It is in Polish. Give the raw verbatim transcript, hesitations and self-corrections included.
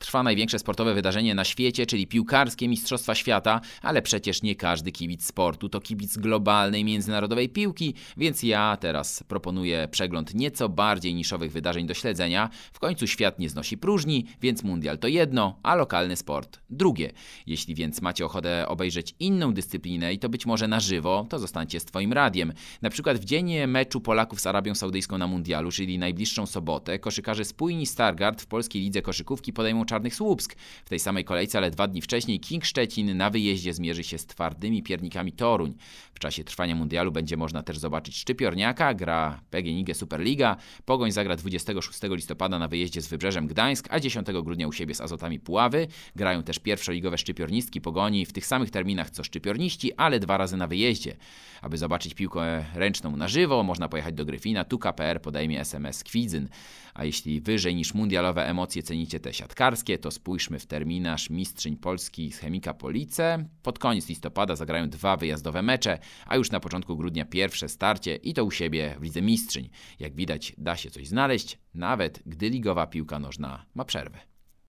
Trwa największe sportowe wydarzenie na świecie, czyli piłkarskie Mistrzostwa Świata, ale przecież nie każdy kibic sportu to kibic globalnej, międzynarodowej piłki, więc ja teraz proponuję przegląd nieco bardziej niszowych wydarzeń do śledzenia. W końcu świat nie znosi próżni, więc mundial to jedno, a lokalny sport drugie. Jeśli więc macie ochotę obejrzeć inną dyscyplinę i to być może na żywo, to zostańcie z Twoim radiem. Na przykład w dzień meczu Polaków z Arabią Saudyjską na mundialu, czyli najbliższą sobotę, koszykarze spójni Stargard w polskiej lidze koszykówki podejmą Czarnych Słupsk. W tej samej kolejce, ale dwa dni wcześniej, King Szczecin na wyjeździe zmierzy się z twardymi piernikami Toruń. W czasie trwania mundialu będzie można też zobaczyć Szczypiorniaka, gra P G N I G Superliga. Pogoń zagra dwudziestego szóstego listopada na wyjeździe z Wybrzeżem Gdańsk, a dziesiątego grudnia u siebie z Azotami Puławy. Grają też pierwszoligowe szczypiornistki Pogoni w tych samych terminach co szczypiorniści, ale dwa razy na wyjeździe. Aby zobaczyć piłkę ręczną na żywo, można pojechać do Gryfina, tu K P R podejmie S M S Kwidzyn. A jeśli wyżej niż mundialowe emocje cenicie te siatkarskie, to spójrzmy w terminarz mistrzyń Polski z Chemika Police. Pod koniec listopada zagrają dwa wyjazdowe mecze, a już na początku grudnia pierwsze starcie i to u siebie w Lidze Mistrzyń. Jak widać, da się coś znaleźć, nawet gdy ligowa piłka nożna ma przerwę.